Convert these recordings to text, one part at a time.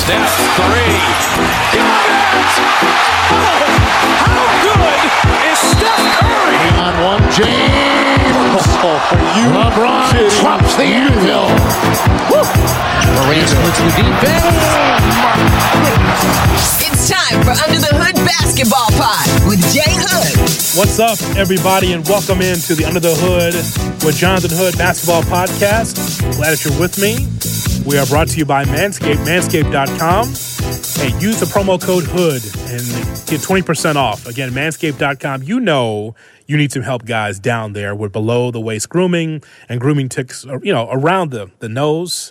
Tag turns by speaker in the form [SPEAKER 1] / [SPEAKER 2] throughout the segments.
[SPEAKER 1] Steph, three. Got it! Oh, how good is Steph Curry?
[SPEAKER 2] On one, James. LeBron drops the anvil.
[SPEAKER 3] Morant splits the defense.
[SPEAKER 4] It's time for Under the Hood Basketball Pod with Jay Hood.
[SPEAKER 5] What's up, everybody, and welcome into the Under the Hood with Jonathan Hood Basketball Podcast. Glad that you're with me. We are brought to you by Manscaped, manscaped.com. Hey, use the promo code HOOD and get 20% off. Again, manscaped.com. You know you need some help, guys, down there with below-the-waist grooming and grooming ticks, around the nose,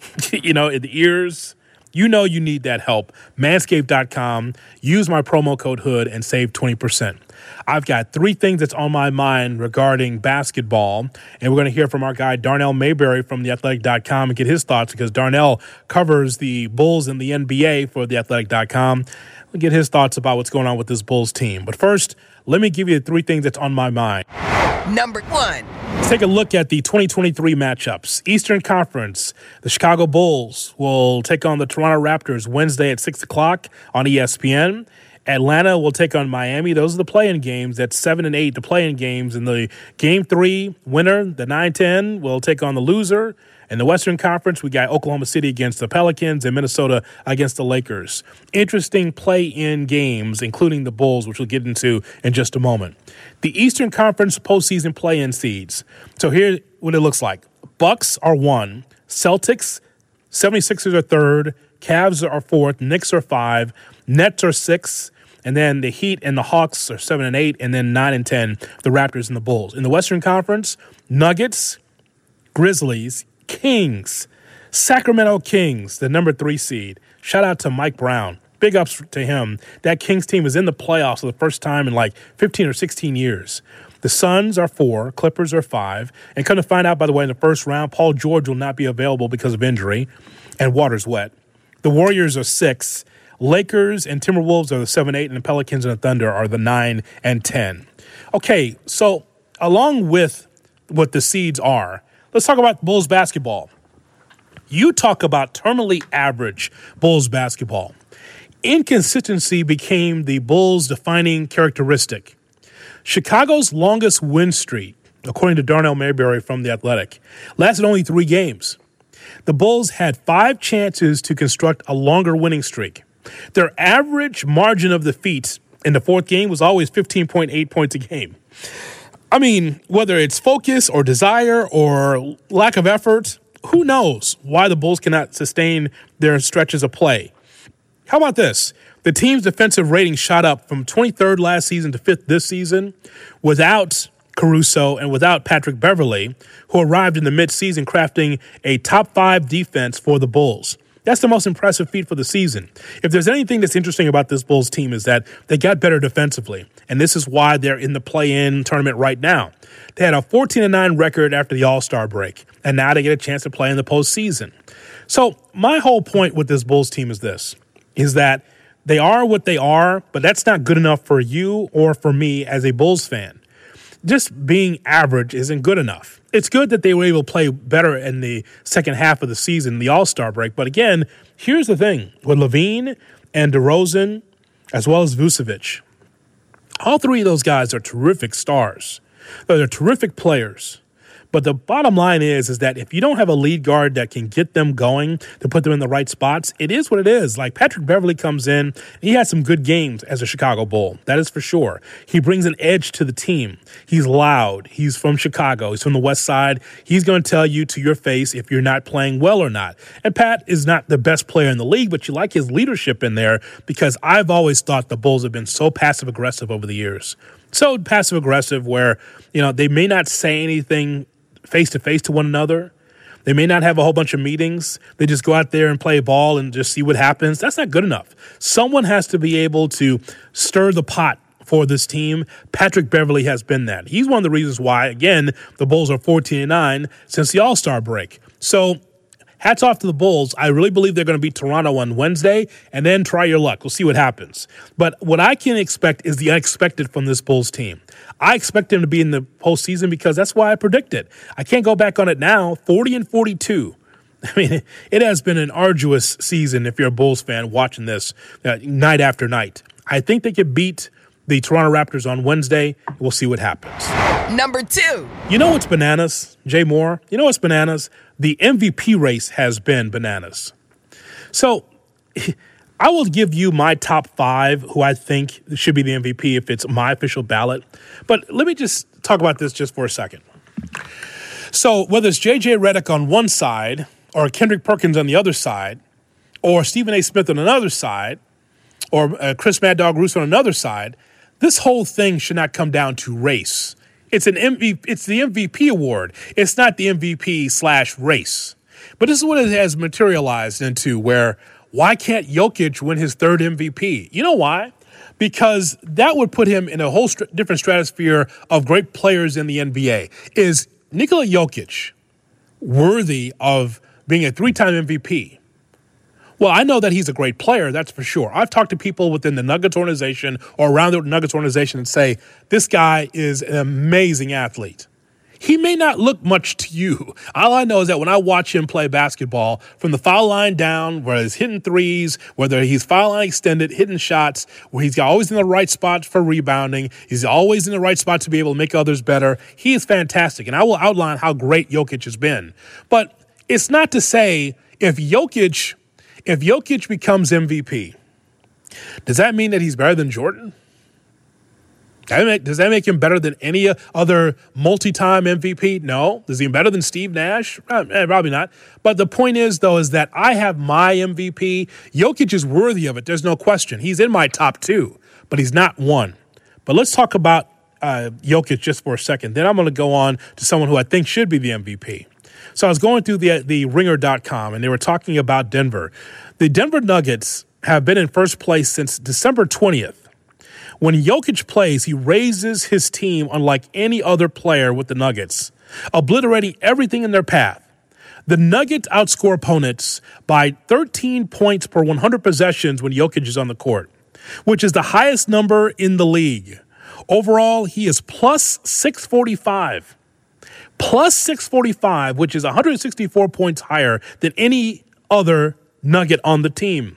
[SPEAKER 5] in the ears. You know you need that help. Manscaped.com. Use my promo code HOOD and save 20%. I've got three things that's on my mind regarding basketball, and we're going to hear from our guy Darnell Mayberry from TheAthletic.com and get his thoughts because Darnell covers the Bulls and the NBA for TheAthletic.com. We'll get his thoughts about what's going on with this Bulls team. But first, let me give you the three things that's on my mind.
[SPEAKER 4] Number one.
[SPEAKER 5] Let's take a look at the 2023 matchups. Eastern Conference, the Chicago Bulls will take on the Toronto Raptors Wednesday at 6 o'clock on ESPN. Atlanta will take on Miami. Those are the play-in games. That's 7 and 8, the play-in games. In the Game 3 winner, the 9-10, will take on the loser. In the Western Conference, we got Oklahoma City against the Pelicans and Minnesota against the Lakers. Interesting play-in games, including the Bulls, which we'll get into in just a moment. The Eastern Conference postseason play-in seeds. So here's what it looks like. Bucks are 1. Celtics, 76ers are 3rd. Cavs are 4th. Knicks are 5. Nets are 6. And then the Heat and the Hawks are 7 and 8. And then 9 and 10, the Raptors and the Bulls. In the Western Conference, Nuggets, Grizzlies, Kings, Sacramento Kings, the number 3 seed. Shout out to Mike Brown. Big ups to him. That Kings team is in the playoffs for the first time in like 15 or 16 years. The Suns are 4, Clippers are 5. And come to find out, by the way, in the first round, Paul George will not be available because of injury, and water's wet. The Warriors are 6. Lakers and Timberwolves are the 7-8, and the Pelicans and the Thunder are the 9 and 10. Okay, so along with what the seeds are, let's talk about Bulls basketball. You talk about terminally average Bulls basketball. Inconsistency became the Bulls' defining characteristic. Chicago's longest win streak, according to Darnell Mayberry from The Athletic, lasted only 3 games. The Bulls had 5 chances to construct a longer winning streak. Their average margin of defeat in the 4th game was always 15.8 points a game. I mean, whether it's focus or desire or lack of effort, who knows why the Bulls cannot sustain their stretches of play. How about this? The team's defensive rating shot up from 23rd last season to 5th this season without Caruso and without Patrick Beverley, who arrived in the midseason crafting a top 5 defense for the Bulls. That's the most impressive feat for the season. If there's anything that's interesting about this Bulls team is that they got better defensively, and this is why they're in the play-in tournament right now. They had a 14-9 record after the All-Star break, and now they get a chance to play in the postseason. So my whole point with this Bulls team is this, is that they are what they are, but that's not good enough for you or for me as a Bulls fan. Just being average isn't good enough. It's good that they were able to play better in the second half of the season, the All-Star break. But again, here's the thing. With LaVine and DeRozan, as well as Vucevic, all 3 of those guys are terrific stars. They're terrific players. But the bottom line is that if you don't have a lead guard that can get them going to put them in the right spots, it is what it is. Like Patrick Beverley comes in, he had some good games as a Chicago Bull. That is for sure. He brings an edge to the team. He's loud. He's from Chicago. He's from the West Side. He's going to tell you to your face if you're not playing well or not. And Pat is not the best player in the league, but you like his leadership in there because I've always thought the Bulls have been so passive-aggressive over the years. So passive-aggressive where, they may not say anything face-to-face to one another. They may not have a whole bunch of meetings. They just go out there and play ball and just see what happens. That's not good enough. Someone has to be able to stir the pot for this team. Patrick Beverley has been that. He's one of the reasons why, again, the Bulls are 14-9 since the All-Star break. So hats off to the Bulls. I really believe they're going to beat Toronto on Wednesday, and then try your luck. We'll see what happens. But what I can expect is the unexpected from this Bulls team. I expect them to be in the postseason because that's why I predicted. I can't go back on it now. 40-42. I mean, it has been an arduous season if you're a Bulls fan watching this night after night. I think they could beat the Toronto Raptors on Wednesday. We'll see what happens.
[SPEAKER 4] Number 2.
[SPEAKER 5] You know what's bananas, Jay Moore? You know what's bananas? The MVP race has been bananas. So I will give you my top 5 who I think should be the MVP if it's my official ballot. But let me just talk about this just for a second. So whether it's J.J. Redick on one side or Kendrick Perkins on the other side or Stephen A. Smith on another side or Chris Mad Dog Russo on another side, this whole thing should not come down to race. It's the MVP award. It's not the MVP/race. But this is what it has materialized into, where why can't Jokic win his 3rd MVP? You know why? Because that would put him in a whole different stratosphere of great players in the NBA. Is Nikola Jokic worthy of being a 3-time MVP? Well, I know that he's a great player, that's for sure. I've talked to people within the Nuggets organization or around the Nuggets organization and say, this guy is an amazing athlete. He may not look much to you. All I know is that when I watch him play basketball, from the foul line down, whether he's hitting threes, whether he's foul line extended, hitting shots, where he's always in the right spot for rebounding, he's always in the right spot to be able to make others better, he is fantastic. And I will outline how great Jokic has been. But it's not to say if Jokic becomes MVP, does that mean that he's better than Jordan? Does that make him better than any other multi-time MVP? No. Is he better than Steve Nash? Probably not. But the point is, though, is that I have my MVP. Jokic is worthy of it. There's no question. He's in my top 2, but he's not 1. But let's talk about Jokic just for a second. Then I'm going to go on to someone who I think should be the MVP. So I was going through the ringer.com, and they were talking about Denver. The Denver Nuggets have been in first place since December 20th. When Jokic plays, he raises his team unlike any other player with the Nuggets, obliterating everything in their path. The Nuggets outscore opponents by 13 points per 100 possessions when Jokic is on the court, which is the highest number in the league. Overall, he is plus 645. Plus 645, which is 164 points higher than any other Nugget on the team.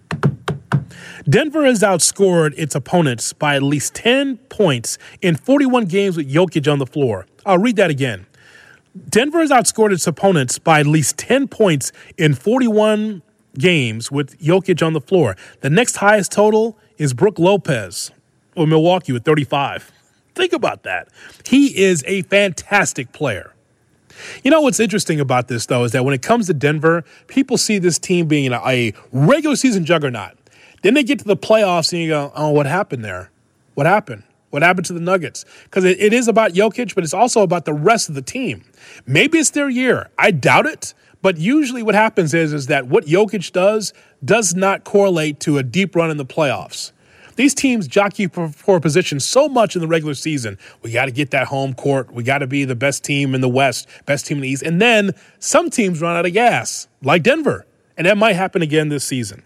[SPEAKER 5] Denver has outscored its opponents by at least 10 points in 41 games with Jokic on the floor. I'll read that again. Denver has outscored its opponents by at least 10 points in 41 games with Jokic on the floor. The next highest total is Brook Lopez of Milwaukee with 35. Think about that. He is a fantastic player. You know what's interesting about this, though, is that when it comes to Denver, people see this team being a regular season juggernaut. Then they get to the playoffs and you go, oh, what happened there? What happened? What happened to the Nuggets? Because it is about Jokic, but it's also about the rest of the team. Maybe it's their year. I doubt it. But usually what happens is that what Jokic does not correlate to a deep run in the playoffs. These teams jockey for position so much in the regular season. We got to get that home court. We got to be the best team in the West, best team in the East. And then some teams run out of gas, like Denver. And that might happen again this season.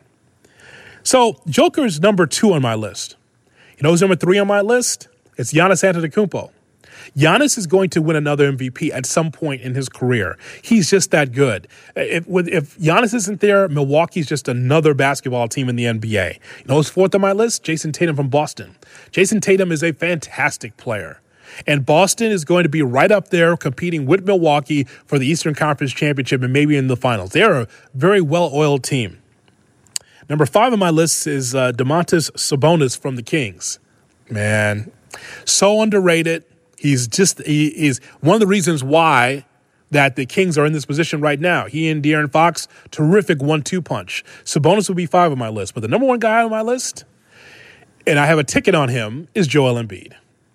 [SPEAKER 5] So Joker's number 2 on my list. You know who's number 3 on my list? It's Giannis Antetokounmpo. Giannis is going to win another MVP at some point in his career. He's just that good. If Giannis isn't there, Milwaukee's just another basketball team in the NBA. You know who's 4th on my list? Jason Tatum from Boston. Jason Tatum is a fantastic player. And Boston is going to be right up there competing with Milwaukee for the Eastern Conference Championship and maybe in the finals. They're a very well-oiled team. Number 5 on my list is Domantas Sabonis from the Kings. Man, so underrated. He's one of the reasons why that the Kings are in this position right now. He and De'Aaron Fox, terrific 1-2 punch. Sabonis would be 5 on my list. But the number 1 guy on my list, and I have a ticket on him, is Joel Embiid.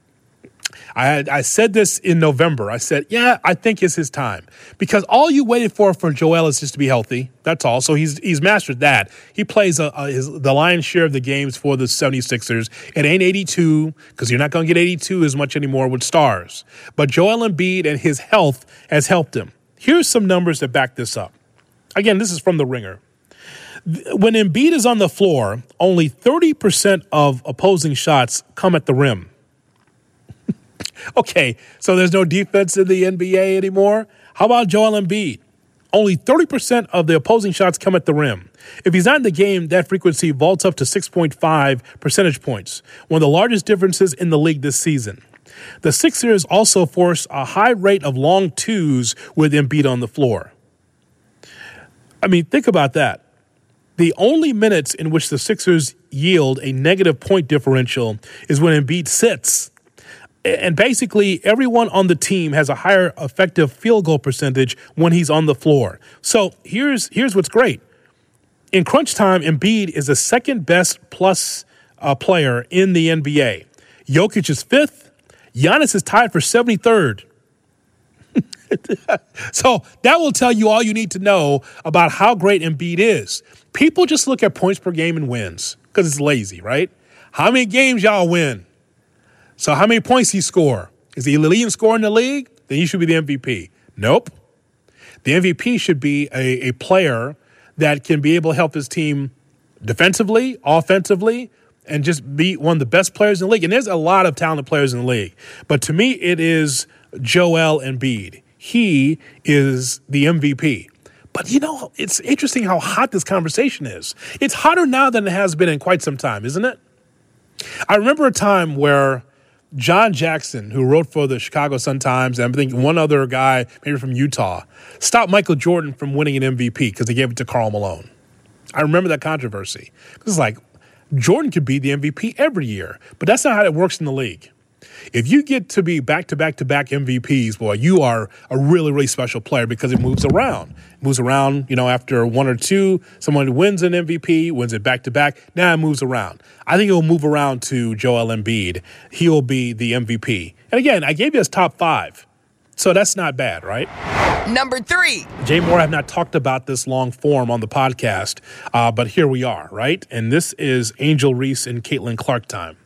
[SPEAKER 5] I said this in November. I said, yeah, I think it's his time. Because all you waited for Joel is just to be healthy. That's all. So he's mastered that. He plays the lion's share of the games for the 76ers. It ain't 82, because you're not going to get 82 as much anymore with stars. But Joel Embiid and his health has helped him. Here's some numbers that back this up. Again, this is from The Ringer. When Embiid is on the floor, only 30% of opposing shots come at the rim. Okay, so there's no defense in the NBA anymore? How about Joel Embiid? Only 30% of the opposing shots come at the rim. If he's not in the game, that frequency vaults up to 6.5 percentage points, one of the largest differences in the league this season. The Sixers also force a high rate of long twos with Embiid on the floor. I mean, think about that. The only minutes in which the Sixers yield a negative point differential is when Embiid sits. And basically, everyone on the team has a higher effective field goal percentage when he's on the floor. So here's what's great. In crunch time, Embiid is the second best plus player in the NBA. Jokic is fifth. Giannis is tied for 73rd. So that will tell you all you need to know about how great Embiid is. People just look at points per game and wins because it's lazy, right? How many games y'all win? So how many points he score? Is he the leading scorer in the league? Then he should be the MVP. Nope. The MVP should be a player that can be able to help his team defensively, offensively, and just be one of the best players in the league. And there's a lot of talented players in the league. But to me, it is Joel Embiid. He is the MVP. But, you know, it's interesting how hot this conversation is. It's hotter now than it has been in quite some time, isn't it? I remember a time where John Jackson, who wrote for the Chicago Sun-Times, and I think one other guy, maybe from Utah, stopped Michael Jordan from winning an MVP because they gave it to Karl Malone. I remember that controversy. It's like, Jordan could be the MVP every year, but that's not how it works in the league. If you get to be back-to-back-to-back MVPs, boy, you are a really, really special player because it moves around. It moves around, you know, after one or two, someone wins an MVP, wins it back-to-back. Now it moves around. I think it will move around to Joel Embiid. He will be the MVP. And again, I gave you his top five, so that's not bad, right?
[SPEAKER 4] Number 3.
[SPEAKER 5] Jay Moore, I have not talked about this long form on the podcast, but here we are, right? And this is Angel Reese and Caitlin Clark time.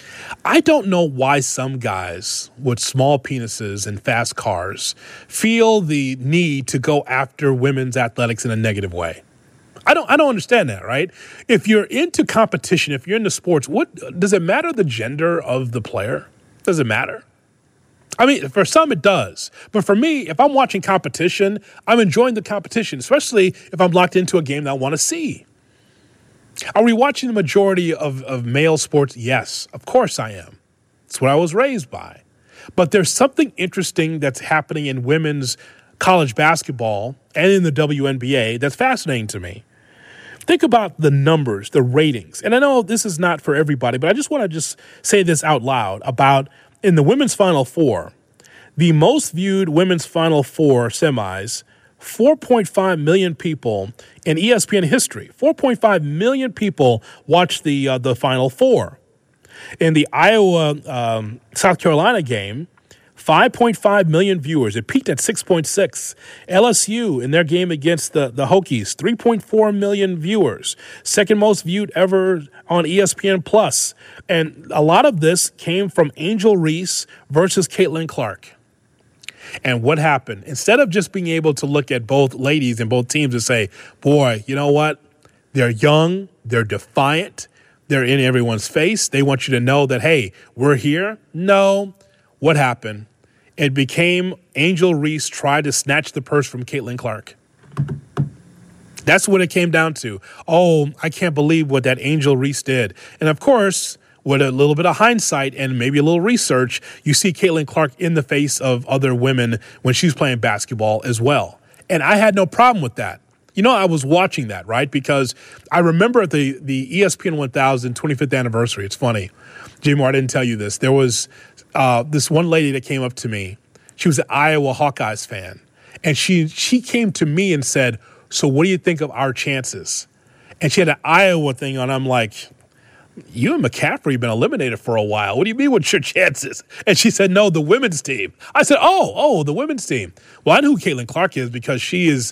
[SPEAKER 5] I don't know why some guys with small penises and fast cars feel the need to go after women's athletics in a negative way. I don't understand that, right? If you're into competition, if you're into sports, what does it matter the gender of the player? Does it matter? I mean, for some it does. But for me, if I'm watching competition, I'm enjoying the competition, especially if I'm locked into a game that I want to see. Are we watching the majority of male sports? Yes, of course I am. It's what I was raised by. But there's something interesting that's happening in women's college basketball and in the WNBA that's fascinating to me. Think about the numbers, the ratings. And I know this is not for everybody, but I just want to just say this out loud about in the women's Final Four, the most viewed women's Final Four semis, 4.5 million people in ESPN history. 4.5 million people watched the Final Four. In the Iowa-South Carolina game, 5.5 million viewers. It peaked at 6.6. LSU, in their game against the Hokies, 3.4 million viewers. Second most viewed ever on ESPN+. And a lot of this came from Angel Reese versus Caitlin Clark. And what happened? Instead of just being able to look at both ladies and both teams and say, boy, you know what? They're young, they're defiant, they're in everyone's face. They want you to know that, hey, we're here. No. What happened? It became Angel Reese tried to snatch the purse from Caitlin Clark. That's what it came down to. Oh, I can't believe what that Angel Reese did. And of course, with a little bit of hindsight and maybe a little research, you see Caitlin Clark in the face of other women when she's playing basketball as well. And I had no problem with that. You know, I was watching that, right? Because I remember at the ESPN 1000 25th anniversary, it's funny, Jay Moore, I didn't tell you this. There was this one lady that came up to me. She was an Iowa Hawkeyes fan. And she came to me and said, so what do you think of our chances? And she had an Iowa thing on. I'm like, you and McCaffrey have been eliminated for a while. What do you mean what's your chances? And she said, no, the women's team. I said, oh, the women's team. Well, I know who Caitlin Clark is because she is,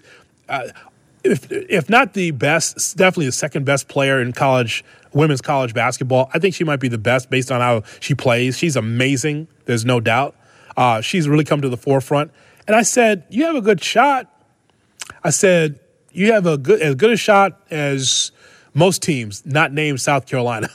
[SPEAKER 5] if not the best, definitely the second best player in women's college basketball. I think she might be the best based on how she plays. She's amazing. There's no doubt. She's really come to the forefront. And I said, you have a good shot. I said, you have as good a shot as most teams not named South Carolina.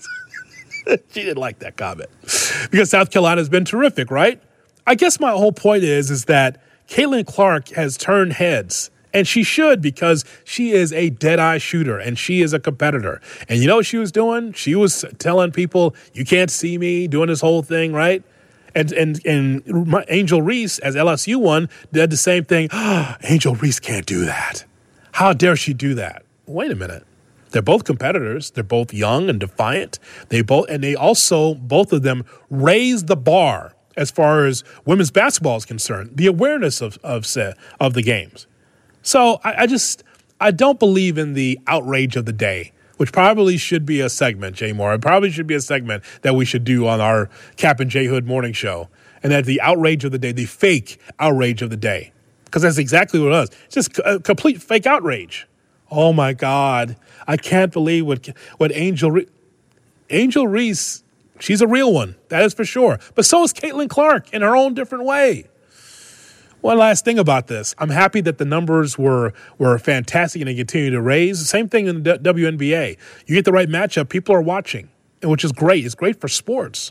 [SPEAKER 5] She didn't like that comment because South Carolina has been terrific, right? I guess my whole point is that Caitlin Clark has turned heads And she should, because she is a dead-eye shooter and she is a competitor. And you know what she was doing? She was telling people, you can't see me, doing this whole thing, right? And Angel Reese, as LSU one, did the same thing. Angel Reese can't do that. How dare she do that? Wait a minute. They're both competitors. They're both young and defiant. They both of them raised the bar as far as women's basketball is concerned, the awareness of the games. So I don't believe in the outrage of the day, which probably should be a segment, Jay Moore. It probably should be a segment that we should do on our Cap and J Hood morning show. And that the outrage of the day, the fake outrage of the day. Because that's exactly what it was. It's just a complete fake outrage. Oh, my God. I can't believe what Angel Reese, she's a real one. That is for sure. But so is Caitlin Clark in her own different way. One last thing about this. I'm happy that the numbers were fantastic and they continue to raise. The same thing in the WNBA. You get the right matchup, people are watching, which is great. It's great for sports.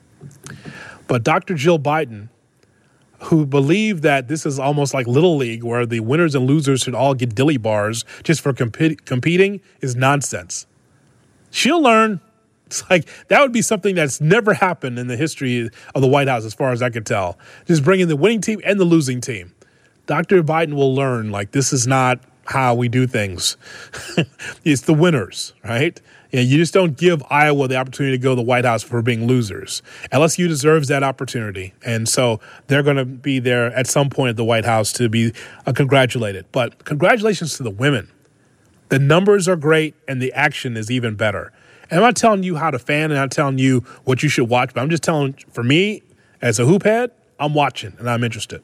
[SPEAKER 5] But Dr. Jill Biden, who believed that this is almost like Little League, where the winners and losers should all get dilly bars just for competing, is nonsense. She'll learn. It's like that would be something that's never happened in the history of the White House, as far as I could tell. Just bringing the winning team and the losing team. Dr. Biden will learn, like, this is not how we do things. It's the winners, right? Yeah, you just don't give Iowa the opportunity to go to the White House for being losers. LSU deserves that opportunity, and so they're going to be there at some point at the White House to be congratulated. But congratulations to the women. The numbers are great, and the action is even better. And I'm not telling you how to fan, and I'm not telling you what you should watch, but I'm just telling, for me, as a hoop head, I'm watching, and I'm interested.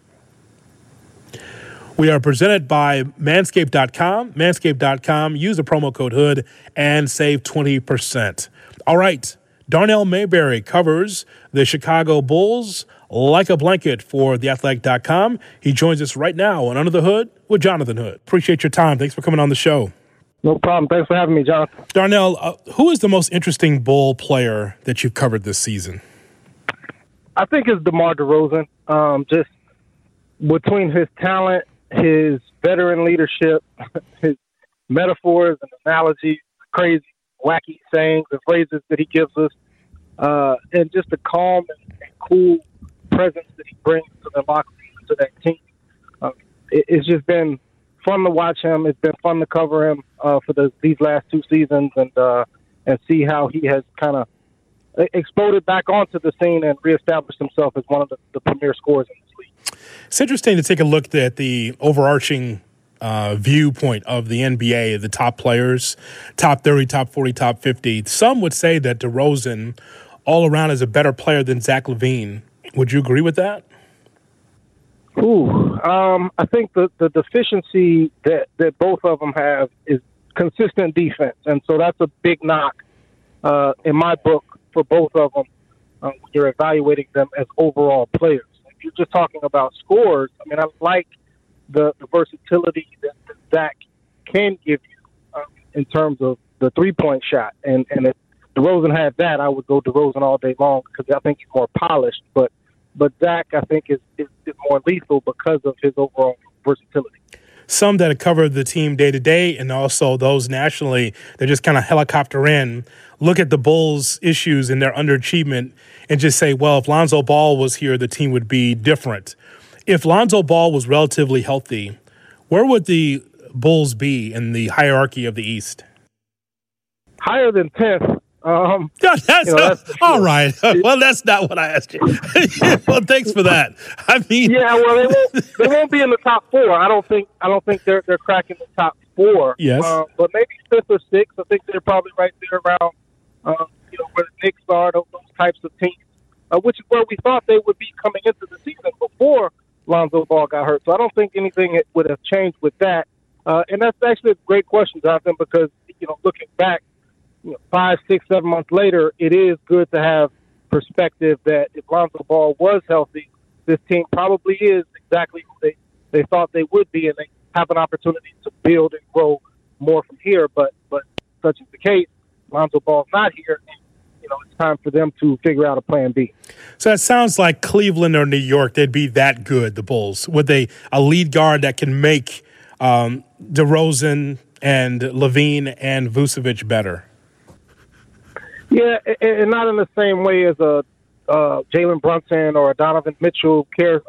[SPEAKER 5] We are presented by Manscaped.com. Manscaped.com. Use the promo code HOOD and save 20%. All right. Darnell Mayberry covers the Chicago Bulls like a blanket for TheAthletic.com. He joins us right now on Under the Hood with Jonathan Hood. Appreciate your time. Thanks for coming on the show.
[SPEAKER 6] No problem. Thanks for having me, John.
[SPEAKER 5] Darnell, who is the most interesting Bull player that you've covered this season?
[SPEAKER 6] I think it's DeMar DeRozan. Just between his talent, his veteran leadership, his metaphors and analogies, crazy, wacky sayings and phrases that he gives us, and just the calm and cool presence that he brings to the locker room, to that team. It's just been fun to watch him. It's been fun to cover him for these last two seasons and see how he has kind of exploded back onto the scene and reestablished himself as one of the premier scorers in this league.
[SPEAKER 5] It's interesting to take a look at the overarching viewpoint of the NBA, the top players, top 30, top 40, top 50. Some would say that DeRozan all around is a better player than Zach LaVine. Would you agree with that?
[SPEAKER 6] I think the deficiency that both of them have is consistent defense. And so that's a big knock in my book for both of them when you're evaluating them as overall players. If you're just talking about scores, I mean, I like the versatility that Zach can give you in terms of the three-point shot. And if DeRozan had that, I would go DeRozan all day long because I think he's more polished. But Zach, I think, is more lethal because of his overall versatility.
[SPEAKER 5] Some that have covered the team day to day and also those nationally, they just kind of helicopter in, look at the Bulls' issues and their underachievement and just say, well, if Lonzo Ball was here, the team would be different. If Lonzo Ball was relatively healthy, where would the Bulls be in the hierarchy of the East?
[SPEAKER 6] Higher than 10th.
[SPEAKER 5] All right. Well, that's not what I asked you. Well, thanks for that. I mean,
[SPEAKER 6] yeah. Well, they won't be in the top four. I don't think they're cracking the top four.
[SPEAKER 5] Yes,
[SPEAKER 6] but maybe fifth or sixth. I think they're probably right there around, where the Knicks are, those types of teams, which is where we thought they would be coming into the season before Lonzo Ball got hurt. So I don't think anything would have changed with that. And that's actually a great question, Jonathan, because looking back. 5, 6, 7 months later, it is good to have perspective that if Lonzo Ball was healthy, this team probably is exactly who they thought they would be, and they have an opportunity to build and grow more from here. But such is the case. Lonzo Ball's not here. And, it's time for them to figure out a plan B.
[SPEAKER 5] So that sounds like Cleveland or New York. They'd be that good, the Bulls, with a lead guard that can make DeRozan and Levine and Vucevic better?
[SPEAKER 6] Yeah, and not in the same way as a Jalen Brunson or a Donovan Mitchell,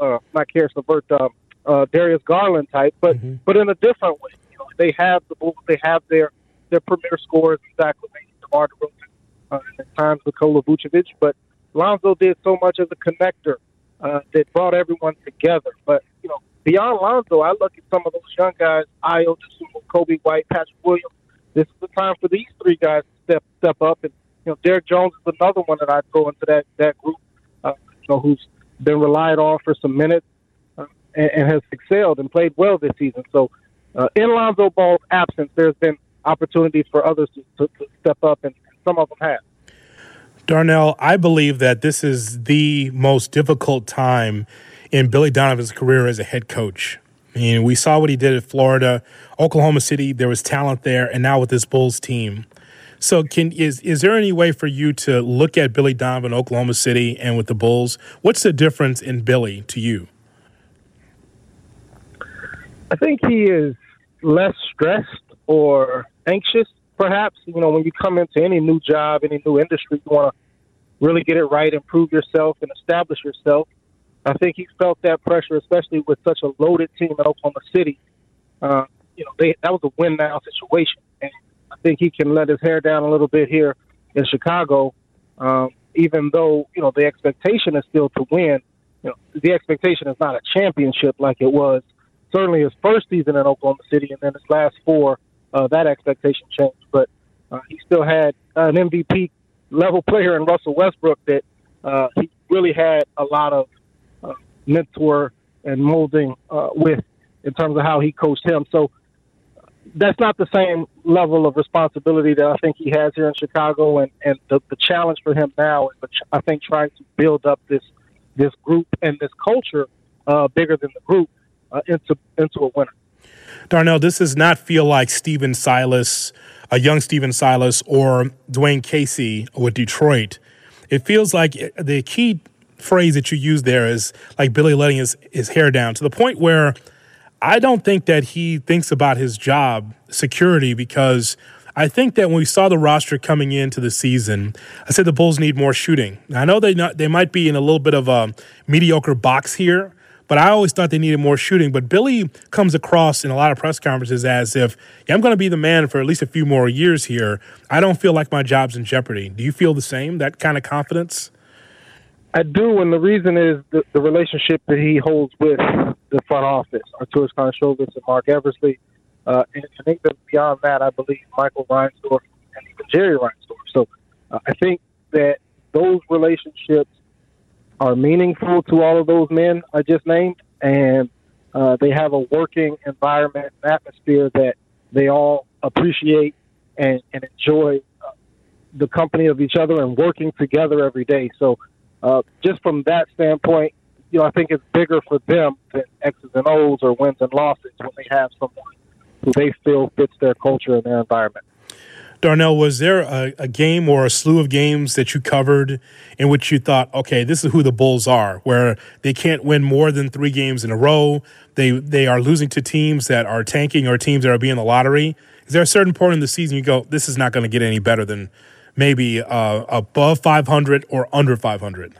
[SPEAKER 6] Darius Garland type, but in a different way. You know, they have the Bulls, they have their premier scorers, Zach LaVine, DeMar DeRozan, and at times Nikola Vucevic, but Lonzo did so much as a connector that brought everyone together. But, you know, beyond Lonzo, I look at some of those young guys, Ayo Dosunmu, Kobe White, Patrick Williams. This is the time for these three guys to step up. And, you know, Derrick Jones is another one that I'd throw into that group, who's been relied on for some minutes and has excelled and played well this season. So in Lonzo Ball's absence, there's been opportunities for others to step up, and some of them have.
[SPEAKER 5] Darnell, I believe that this is the most difficult time in Billy Donovan's career as a head coach. I mean, we saw what he did at Florida, Oklahoma City. There was talent there, and now with this Bulls team. So is there any way for you to look at Billy Donovan, Oklahoma City, and with the Bulls? What's the difference in Billy to you?
[SPEAKER 6] I think he is less stressed or anxious, perhaps. You know, when you come into any new job, any new industry, you want to really get it right, improve yourself, and establish yourself. I think he felt that pressure, especially with such a loaded team in Oklahoma City. That was a win-now situation. And I think he can let his hair down a little bit here in Chicago, even though, you know, the expectation is still to win. You know, the expectation is not a championship like it was certainly his first season in Oklahoma City, and then his last four, that expectation changed. But he still had an MVP-level player in Russell Westbrook that he really had a lot of mentor and molding with in terms of how he coached him. So that's not the same level of responsibility that I think he has here in Chicago, and the challenge for him now is, I think, trying to build up this group and this culture bigger than the group into a winner.
[SPEAKER 5] Darnell, this does not feel like Stephen Silas, a young Stephen Silas, or Dwayne Casey with Detroit. It feels like the key phrase that you use there is like Billy letting his hair down, to the point where I don't think that he thinks about his job security, because I think that when we saw the roster coming into the season, I said the Bulls need more shooting. Now, I know they might be in a little bit of a mediocre box here, but I always thought they needed more shooting. But Billy comes across in a lot of press conferences as if, I'm going to be the man for at least a few more years here. I don't feel like my job's in jeopardy. Do you feel the same, that kind of confidence?
[SPEAKER 6] I do, and the reason is the relationship that he holds with the front office, Arturas Karnisovas and Mark Eversley. And I think that beyond that, I believe Michael Reinsdorf and even Jerry Reinsdorf. So I think that those relationships are meaningful to all of those men I just named, and they have a working environment and atmosphere that they all appreciate and enjoy the company of each other and working together every day. So just from that standpoint, you know, I think it's bigger for them than X's and O's or wins and losses when they have someone who they feel fits their culture and their environment.
[SPEAKER 5] Darnell, was there a game or a slew of games that you covered in which you thought, okay, this is who the Bulls are, where they can't win more than 3 games in a row, they are losing to teams that are tanking or teams that are being in the lottery? Is there a certain point in the season you go, this is not going to get any better than maybe above 500 or under 500?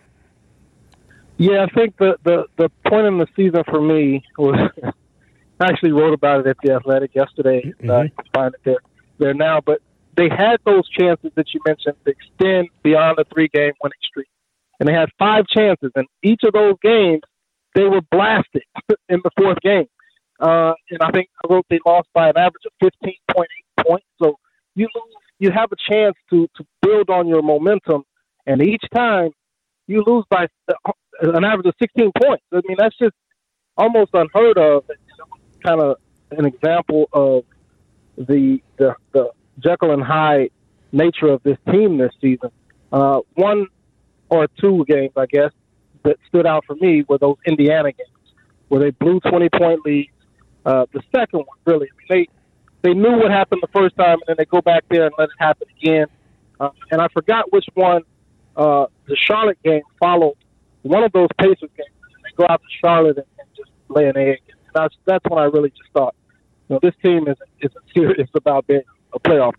[SPEAKER 6] Yeah, I think the point in the season for me was I actually wrote about it at The Athletic yesterday. You can find it there now. But they had those chances that you mentioned to extend beyond a 3-game winning streak. And they had 5 chances. And each of those games, they were blasted in the 4th game. And I think I wrote they lost by an average of 15.8 points. So you have a chance to build on your momentum. And each time you lose by an average of 16 points. I mean, that's just almost unheard of. It's kind of an example of the Jekyll and Hyde nature of this team this season. 1 or 2 games, I guess, that stood out for me were those Indiana games where they blew 20-point leads. The second one, really, I mean, they knew what happened the first time, and then they go back there and let it happen again. And I forgot which one the Charlotte game followed one of those Pacers games. And they go out to Charlotte and just lay an egg. And that's when I really just thought, this team isn't serious about being a playoff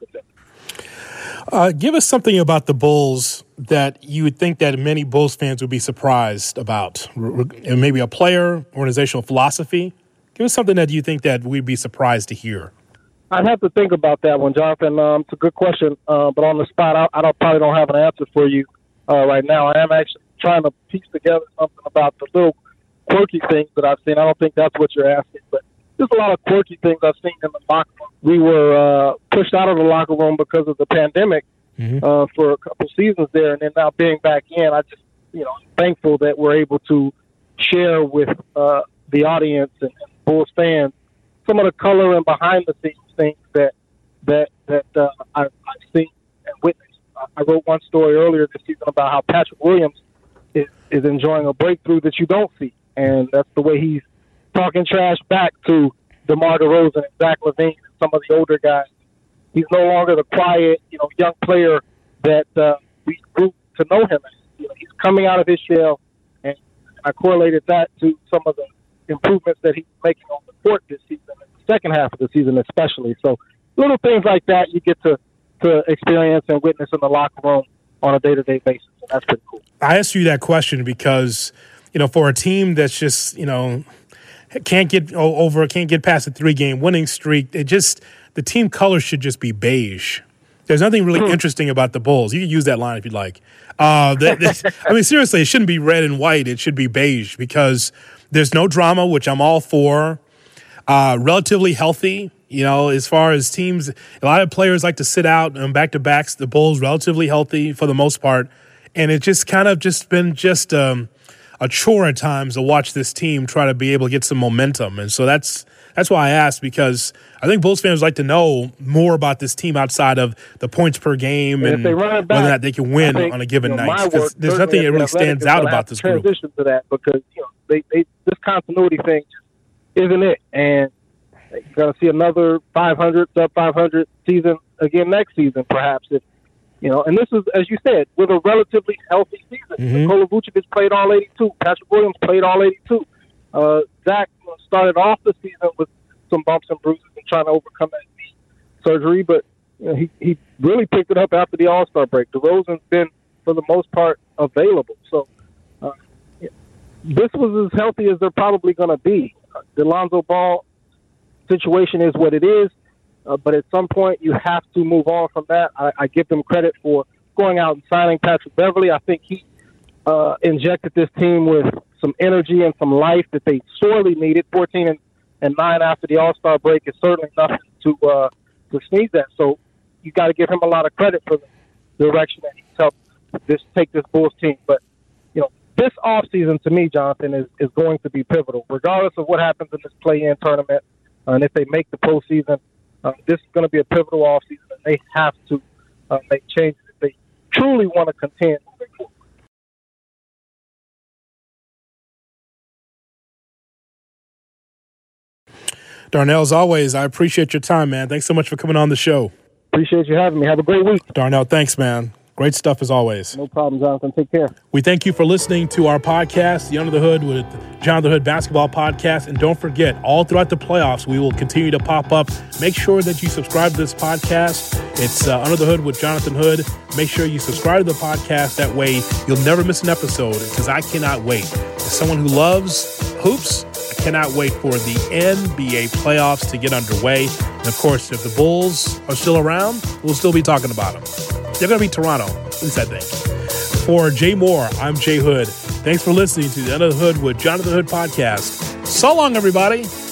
[SPEAKER 6] contender.
[SPEAKER 5] Give us something about the Bulls that you would think that many Bulls fans would be surprised about. Maybe a player, organizational philosophy. Give us something that you think that we'd be surprised to hear.
[SPEAKER 6] I'd have to think about that one, Jonathan. It's a good question, but on the spot, I probably don't have an answer for you right now. I am actually trying to piece together something about the little quirky things that I've seen. I don't think that's what you're asking, but there's a lot of quirky things I've seen in the locker room. We were pushed out of the locker room because of the pandemic for a couple seasons there, and then now being back in, I just, I'm thankful that we're able to share with the audience and Bulls fans some of the color and behind the scenes things that I've seen and witnessed. I wrote one story earlier this season about how Patrick Williams is enjoying a breakthrough that you don't see, and that's the way he's talking trash back to DeMar DeRozan and Zach LaVine and some of the older guys. He's no longer the quiet, young player that we grew to know him as. He's coming out of his shell, and I correlated that to some of the improvements that he's making on the court this season, in the second half of the season especially. So little things like that you get to experience and witness in the locker room on a day-to-day basis, and that's pretty cool. I
[SPEAKER 5] asked you that question because, for a team that's just, can't get past a 3-game winning streak, the team color should just be beige. There's nothing really interesting about the Bulls. You can use that line if you'd like. Seriously, it shouldn't be red and white. It should be beige because there's no drama, which I'm all for. Relatively healthy, as far as teams. A lot of players like to sit out and back-to-backs. The Bulls relatively healthy for the most part. And it just kind of been a chore at times to watch this team try to be able to get some momentum. And so that's why I asked, because I think Bulls fans like to know more about this team outside of the points per game and whether or not they can win on a given night. Because there's nothing that really stands out about this group.
[SPEAKER 6] Transition to that because this continuity thing isn't it, and you're going to see another 500, sub 500 season again next season, perhaps. And this is, as you said, with a relatively healthy season. Nikola Vucevic played all 82. Patrick Williams played all 82. Zach started off the season with some bumps and bruises and trying to overcome that knee surgery, but he really picked it up after the All-Star break. DeRozan's been, for the most part, available. So this was as healthy as they're probably going to be. The Lonzo Ball situation is what it is. But at some point, you have to move on from that. I give them credit for going out and signing Patrick Beverley. I think he injected this team with some energy and some life that they sorely needed. 14-9 after the All-Star break is certainly nothing to sneeze at. So you got to give him a lot of credit for the direction that he's helped take this Bulls team. But this offseason, to me, Jonathan, is going to be pivotal, regardless of what happens in this play-in tournament, and if they make the postseason. This is going to be a pivotal offseason, and they have to make changes if they truly want to contend moving forward.
[SPEAKER 5] Darnell, as always, I appreciate your time, man. Thanks so much for coming on the show.
[SPEAKER 6] Appreciate you having me. Have a great week.
[SPEAKER 5] Darnell, thanks, man. Great stuff as always.
[SPEAKER 6] No problem, Jonathan. Take care.
[SPEAKER 5] We thank you for listening to our podcast, The Under the Hood with John the Hood Basketball Podcast. And don't forget, all throughout the playoffs, we will continue to pop up. Make sure that you subscribe to this podcast. It's Under the Hood with Jonathan Hood. Make sure you subscribe to the podcast. That way, you'll never miss an episode, because I cannot wait. As someone who loves hoops, I cannot wait for the NBA playoffs to get underway. And, of course, if the Bulls are still around, we'll still be talking about them. They're going to be Toronto, at least I think. For Jay Moore, I'm Jay Hood. Thanks for listening to the Under the Hood with Jonathan Hood podcast. So long, everybody.